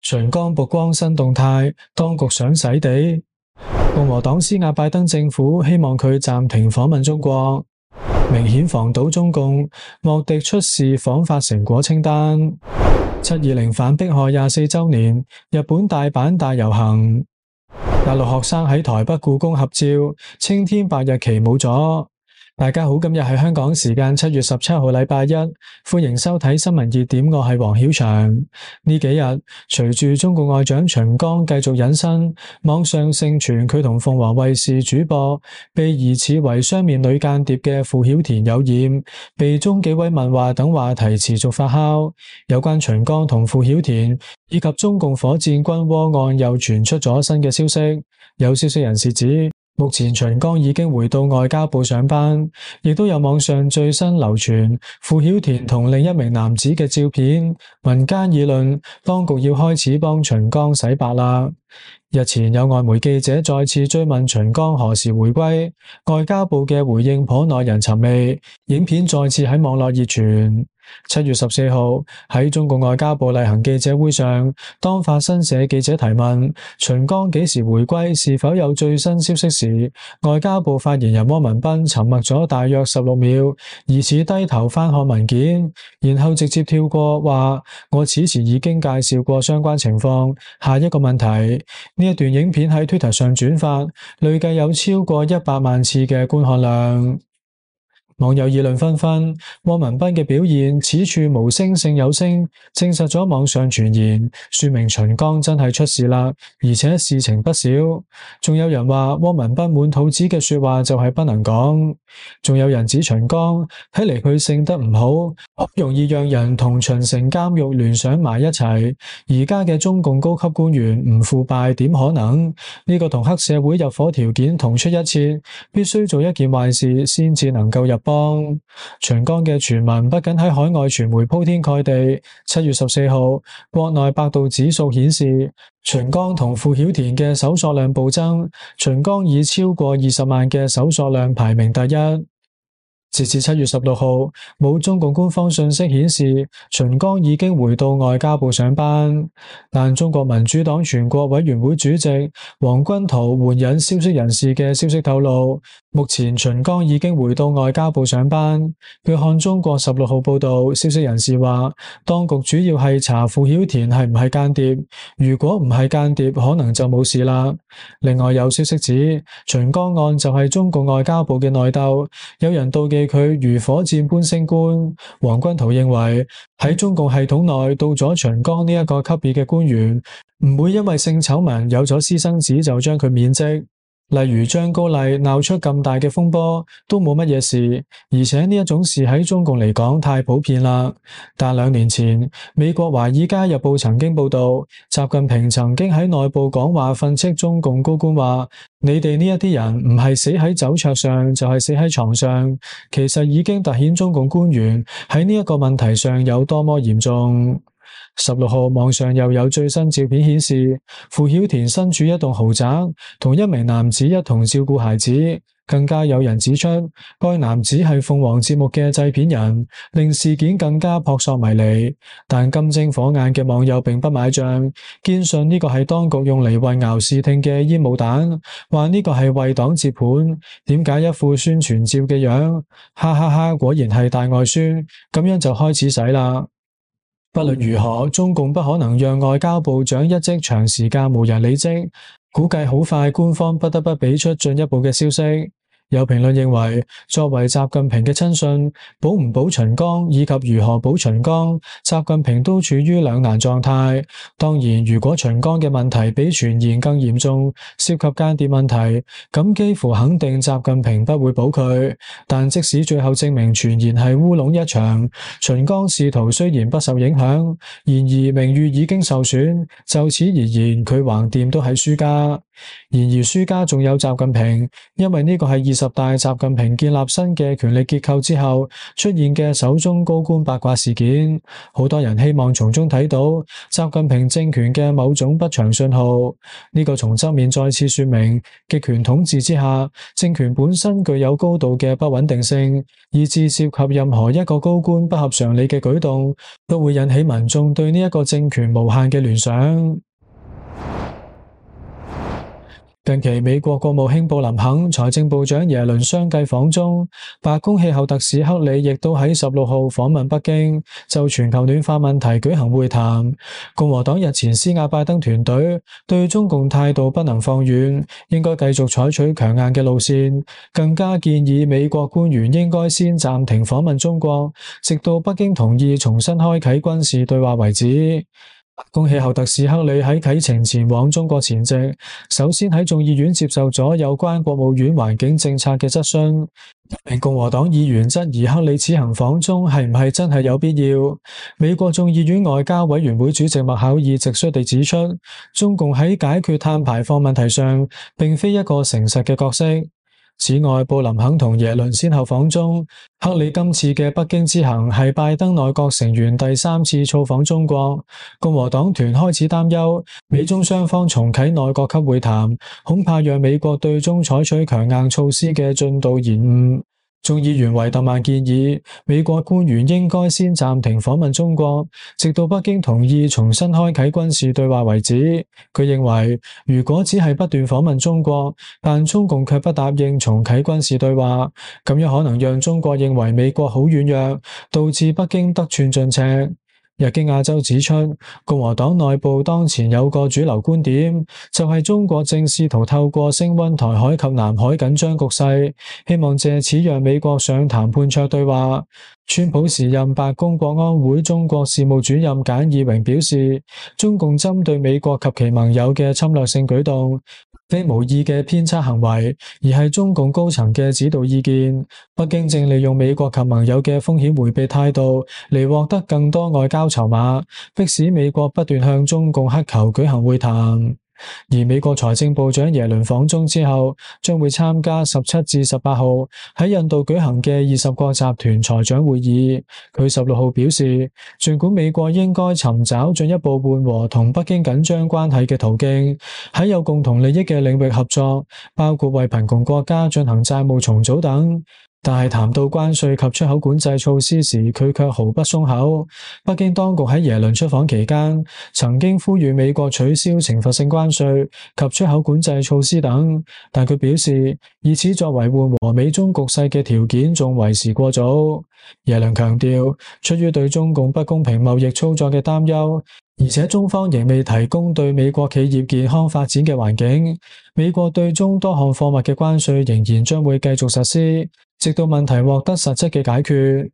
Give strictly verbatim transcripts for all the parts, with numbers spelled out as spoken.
秦剛曝光新動態，當局想洗地。共和黨施壓拜登政府，希望佢暫停訪問中國，明顯防堵中共。莫迪出示訪法成果清單。七二零反迫害廿四周年，日本大阪大遊行。大陸學生喺台北故宮合照，青天白日旗冇咗。大家好，今日係香港時間七月十七號禮拜一，歡迎收睇新聞熱點，我係黃曉翔。呢幾日隨住中共外長秦剛繼續隱身，網上盛傳佢同鳳凰衛視主播被疑似為雙面女間諜嘅傅曉田有染，被中紀委問話等話題持續發酵。有關秦剛同傅曉田以及中共火箭軍窩案又傳出咗新嘅消息。有消息人士指，目前秦剛已經回到外交部上班，亦都有網上最新流傳傅曉田同另一名男子嘅照片，民間議論當局要開始幫秦剛洗白啦。日前有外媒記者再次追問秦剛何時回歸，外交部嘅回應頗耐人尋味，影片再次喺網絡熱傳。七月十四號喺中共外交部例行記者會上，當法新社記者提問秦剛幾時回歸，是否有最新消息時，外交部發言人汪文斌沉默咗大約十六秒，疑似低頭翻看文件，然後直接跳過話我此前已經介紹過相關情況。下一個問題。呢一段影片喺 Twitter 上轉發，累計有超過一百萬次嘅觀看量。網友議論紛紛，汪文斌嘅表現此處無聲勝有聲，證實咗網上傳言，說明秦剛真係出事啦，而且事情不少。仲有人話汪文斌滿肚子嘅說話就係不能講。仲有人指秦剛睇嚟佢性德唔好，好容易讓人同秦城監獄聯想埋一齊。而家嘅中共高級官員唔腐敗點可能？呢個同黑社會入伙條件同出一轍，必須做一件壞事先至能夠入幫。秦剛嘅傳聞不僅喺海外傳媒鋪天蓋地。七月十四號，國內百度指數顯示，秦剛同傅曉田嘅搜索量暴增，秦剛以超過二十萬嘅搜索量排名第一。截至七月十六號，冇中共官方信息顯示秦剛已經回到外交部上班，但中國民主黨全國委員會主席王軍濤援引消息人士嘅消息透露，目前秦剛已經回到外交部上班。據看中國十六號報道，消息人士話，當局主要係查傅曉田係唔係間諜，如果唔係間諜，可能就冇事啦。另外有消息指，秦剛案就係中共外交部嘅內鬥，有人妒忌佢如火箭般升官。王軍濤認為喺中共系統內，到咗秦剛呢一個級別嘅官員，唔會因為性醜聞有咗私生子就將佢免職。例如張高麗鬧出咁大嘅風波都冇乜嘢事，而且呢一種事喺中共嚟講太普遍啦。但兩年前，美國華爾街日報曾經報道，習近平曾經喺內部講話訓斥中共高官話，你哋呢一啲人唔係死喺酒桌上就係死喺床上，其實已經凸顯中共官員喺呢一個問題上有多麼嚴重。十六號網上又有最新照片顯示，傅曉田身處一棟豪宅，同一名男子一同照顧孩子，更加有人指出該男子係鳳凰節目嘅製片人，令事件更加撲朔迷離。但金睛火眼嘅網友並不買賬，堅信呢個係當局用嚟混淆視聽嘅煙霧彈，話呢個係為黨接盤，點解一副宣傳照嘅樣，哈哈哈，果然係大外宣，咁樣就開始洗啦。不論如何，中共不可能讓外交部長一職長時間無人理職，估計好快官方不得不俾出進一步嘅消息。有評論認為，作為習近平嘅親信，保唔保秦剛以及如何保秦剛，習近平都處於兩難狀態。當然，如果秦剛嘅問題比傳言更嚴重，涉及間諜問題，咁幾乎肯定習近平不會保佢。但即使最後證明傳言係烏龍一場，秦剛仕途雖然不受影響，然而名譽已經受損，就此而言，佢橫掂都係輸家。 然而輸家仲有習近平，因為呢個係二十大習近平建立新嘅權力結構之後出現嘅首宗高官八卦事件。好多人希望從中睇到習近平政權嘅某種不祥信號。呢個從側面再次說明，極權統治之下，政權本身具有高度嘅不穩定性，以致涉及任何一個高官不合常理嘅舉動，都會引起民眾對呢一個政權無限嘅聯想。近期美國國務卿布林肯、財政部長耶倫相繼訪中，白宮氣候特使克里亦都喺十六號訪問北京，就全球暖化問題舉行會談。共和黨日前施壓拜登團隊，對中共態度不能放軟，應該繼續採取強硬嘅路線，更加建議美國官員應該先暫停訪問中國，直到北京同意重新開啟軍事對話為止。白宮氣候特使克里喺啟程前往中國前夕，首先喺眾議院接受咗有關國務院環境政策嘅質詢。一名共和黨議員質疑克里此行訪中係唔係真係有必要。美國眾議院外交委員會主席麥考爾直率地指出，中共喺解決碳排放問題上，並非一個誠實嘅角色。此外，布林肯同耶倫先後訪中，克里今次嘅北京之行係拜登內閣成員第三次造訪中國。共和黨團開始擔憂，美中雙方重啟內閣級會談，恐怕讓美國對中採取強硬措施嘅進度延誤。眾議員維特曼建議美國官員應該先暫停訪問中國，直到北京同意重新開啟軍事對話為止。佢認為，如果只係不斷訪問中國，但中共卻不答應重啟軍事對話，咁樣可能讓中國認為美國好軟弱，導致北京得寸進尺。日經亞洲指出，共和黨內部當前有個主流觀點，就係中國正試圖透過升溫台海及南海緊張局勢，希望借此讓美國上談判桌對話。川普時任白宮國安會中國事務主任簡義榮表示，中共針對美國及其盟友嘅侵略性舉動，非無意嘅偏差行為，而係中共高層嘅指導意見。北京正利用美國及盟友嘅風險迴避態度嚟獲得更多外交籌碼，迫使美國不斷向中共乞求舉行會談。而美國財政部長耶倫訪中之後，將會參加十七至十八號喺印度舉行嘅二十國集團財長會議。佢十六號表示，儘管美國應該尋找進一步緩和同北京緊張關係嘅途徑，喺有共同利益嘅領域合作，包括為貧窮國家進行債務重組等。但係談到關稅及出口管制措施時，佢卻毫不鬆口。北京當局喺耶倫出訪期間，曾經呼籲美國取消懲罰性關稅及出口管制措施等，但佢表示，以此作為緩和美中局勢嘅條件仲為時過早。耶倫強調，出於對中共不公平貿易操作嘅擔憂，而且中方仍未提供對美國企業健康發展嘅環境，美國對中多項貨物嘅關稅仍然將會繼續實施，直到問題獲得實質嘅解決。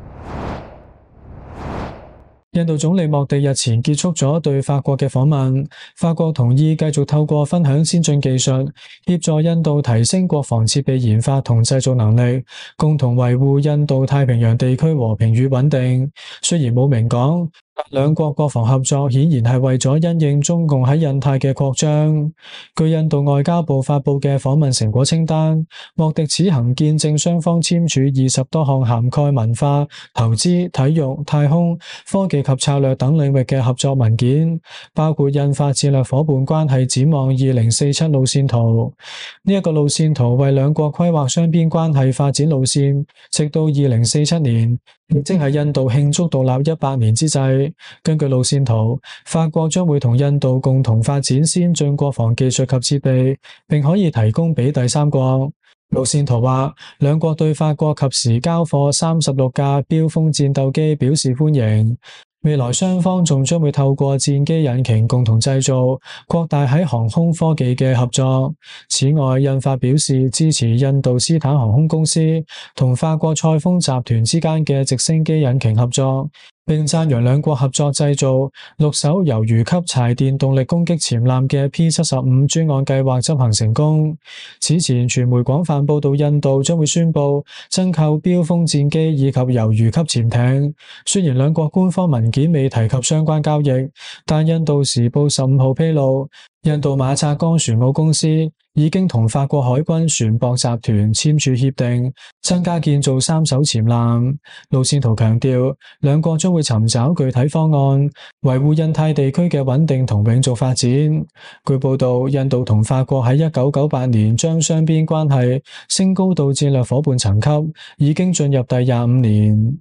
印度總理莫迪日前結束咗對法國嘅訪問，法國同意繼續透過分享先進技術，協助印度提升國防設備研發同製造能力，共同維護印度太平洋地區和平與穩定。雖然冇明講，兩國國防合作顯然係為咗因應中共喺印太嘅擴張。據印度外交部發佈嘅訪問成果清單，莫迪此行見證雙方簽署二十多項涵蓋文化、投資、體育、太空、科技及策略等領域嘅合作文件，包括印發戰略夥伴關係展望二零四七路線圖。呢、這、一個路線圖為兩國規劃雙邊關係發展路線，直到二零四七年，亦即係印度慶祝獨立一百年之際。根據路線圖，法國將會同印度共同發展先進國防技術及設備，並可以提供俾第三國。路線圖話，兩國對法國及時交貨三十六架飆風戰鬥機表示歡迎。未來雙方仲將會透過戰機引擎共同製造，擴大喺航空科技嘅合作。此外，印法表示支持印度斯坦航空公司同法國賽豐集團之間嘅直升機引擎合作，並讚揚兩國合作製造六艘魷魚級柴電動力攻擊潛艦嘅 P 七十五專案計劃執行成功。此前，傳媒廣泛報道印度將會宣布增購飆風戰機以及魷魚級潛艇。雖然兩國官方文件未提及相關交易，但印度時報十五號披露， 印度馬扎江船務公司已經同法國海軍船舶集團簽署協定，增加建造三艘潛艦。路線圖強調，兩國將會尋找具體方案，維護印太地區嘅穩定同永續發展。據報道，印度同法國喺一九九八年將雙邊關係升高到戰略夥伴層級，已經進入第廿五年。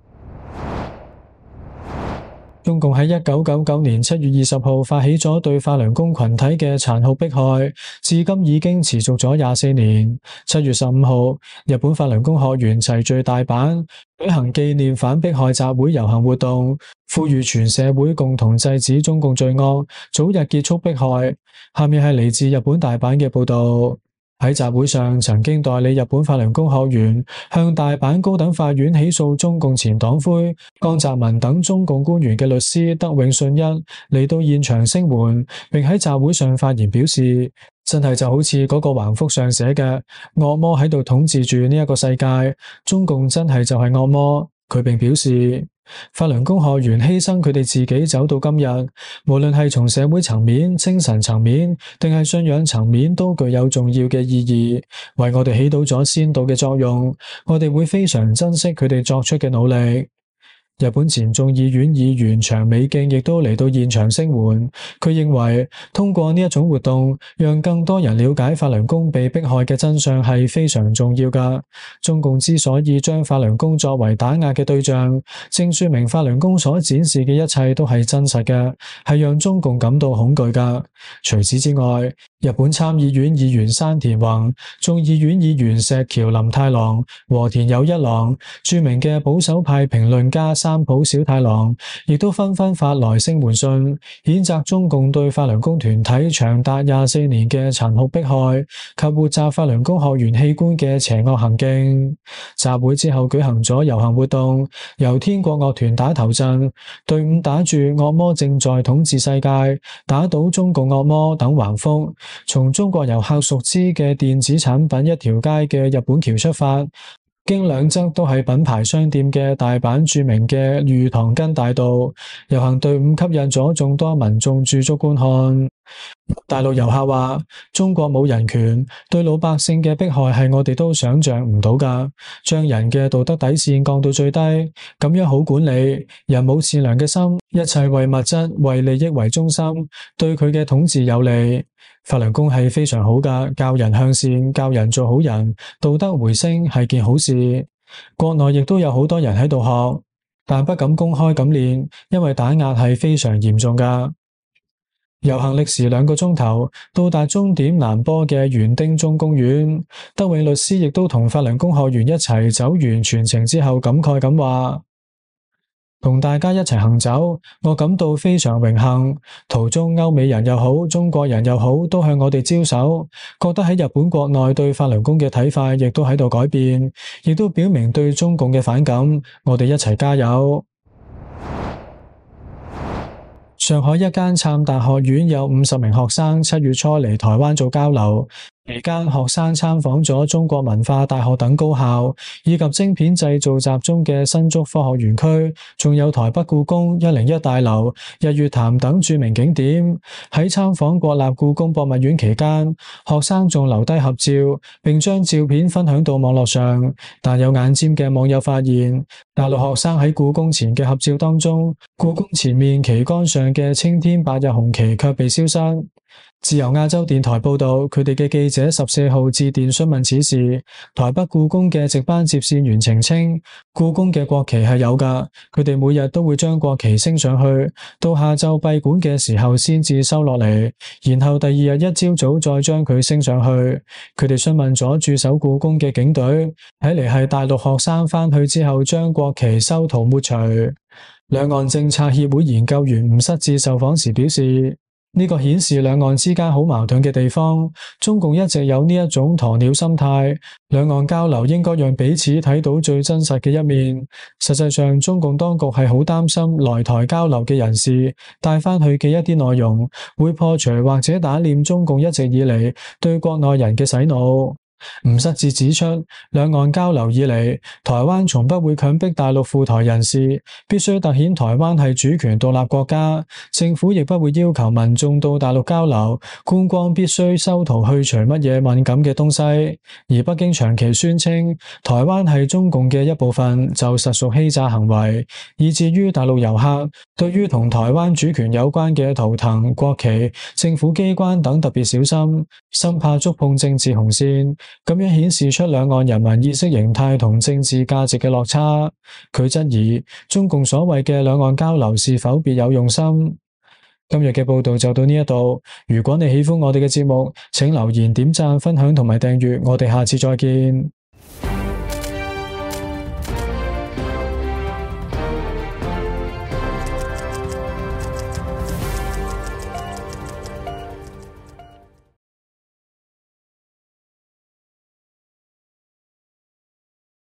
中共喺一九九九年七月二十號發起咗對法輪功群體嘅殘酷迫害，至今已經持續咗廿四年。七月十五號，日本法輪功學員齊聚大阪，舉行紀念反迫害集會遊行活動，呼籲全社會共同制止中共罪惡，早日結束迫害。下面係嚟自日本大阪嘅報道。喺集會上，曾經代理日本法輪功學員向大阪高等法院起訴中共前黨魁江澤民等中共官員嘅律師德永信一嚟到現場聲援，並喺集會上發言表示，真係就好似嗰個橫幅上寫嘅，惡魔喺度統治住呢一個世界，中共真係就係惡魔。佢並表示，法輪功學員犧牲佢哋自己走到今日，無論係從社會層面、精神層面定係信仰層面，都具有重要嘅意義，為我哋起到咗先導嘅作用。我哋會非常珍惜佢哋作出嘅努力。日本前眾議院議員長美敬亦都嚟到現場聲援，佢認為通過呢一種活動，讓更多人了解法輪功被迫害嘅真相係非常重要㗎。中共之所以將法輪功作為打壓嘅對象，正說明法輪功所展示嘅一切都係真實嘅，係讓中共感到恐懼㗎。除此之外，日本參議院議員山田宏、眾議院議員石橋林太郎、和田有一郎、著名嘅保守派評論家三浦小太郎，亦都紛紛發來聲援信，譴責中共對法輪功團體長達廿四年嘅殘酷迫害及活摘法輪功學員器官嘅邪惡行徑。集會之後舉行咗遊行活動，由天國樂團打頭陣，隊伍打住惡魔正在統治世界，打倒中共惡魔等橫幅，從中國遊客熟知嘅電子產品一條街嘅日本橋出發，經兩側都係品牌商店嘅大阪著名嘅御堂筋大道，遊行隊伍吸引咗眾多民眾駐足觀看。大陸遊客話，中國冇人權，對老百姓嘅迫害係我哋都想象唔到㗎，將人嘅道德底線降到最低，咁樣好管理，人冇善良嘅心，一切為物質、為利益為中心，對佢嘅統治有利。法輪功係非常好㗎，教人向善，教人做好人，道德回升係件好事。國內亦都有好多人喺度學，但不敢公開咁練，因為打壓係非常嚴重㗎。遊行歷時兩個鐘頭，到達終點南坡嘅園丁中公園。德永律師亦都同法輪功學員一齊走完全程之後，感慨咁話：同大家一齊行走，我感到非常榮幸。途中歐美人又好，中國人又好，都向我哋招手，覺得喺日本國內對法輪功嘅睇法亦都喺度改變，亦都表明對中共嘅反感。我哋一齊加油！上海一間杉達學院有五十名學生七月初嚟台灣做交流，期間學生參訪咗中國文化大學等高校，以及晶片製造集中嘅新竹科學園區，仲有台北故宮、一零一大樓、日月潭等著名景點。喺參訪國立故宮博物院期間，學生仲留低合照，並將照片分享到網絡上。但有眼尖嘅網友發現，大陸學生喺故宮前嘅合照當中，故宮前面旗杆上嘅青天白日紅旗卻被消失。自由亞洲電台報道，佢哋嘅記者十四號致電詢問此事，台北故宮嘅值班接線員澄清，故宮嘅國旗係有㗎，佢哋每日都會將國旗升上去，到下晝閉館嘅時候先至收落嚟，然後第二日一朝早再將佢升上去。佢哋詢問咗駐守故宮嘅警隊，睇嚟係大陸學生返去之後將國旗修圖抹除。兩岸政策協會研究員吳失志受訪時表示，呢個顯示兩岸之間好矛盾嘅地方，中共一直有呢一種鴕鳥心態，兩岸交流應該讓彼此睇到最真實嘅一面。實際上，中共當局係好擔心來台交流嘅人士帶翻去嘅一啲內容，會破除或者打臉中共一直以嚟對國內人嘅洗腦。 吳失志指出，兩岸交流以嚟，台灣從不會強迫大陸赴台人士必須凸顯台灣係主權獨立國家，政府亦不會要求民眾到大陸交流觀光必須修圖去除乜嘢敏感嘅東西。而北京長期宣稱台灣係中共嘅一部分，就實屬欺詐行為，以至於大陸遊客對於同台灣主權有關嘅圖騰、國旗、政府機關等特別小心，生怕觸碰政治紅線。咁樣顯示出兩岸人民意識形態同政治價值嘅落差。佢質疑中共所謂嘅兩岸交流是否別有用心。今日嘅報道就到呢一度，如果你喜歡我哋嘅節目，請留言、點讚、分享同埋訂閱，我哋下次再見。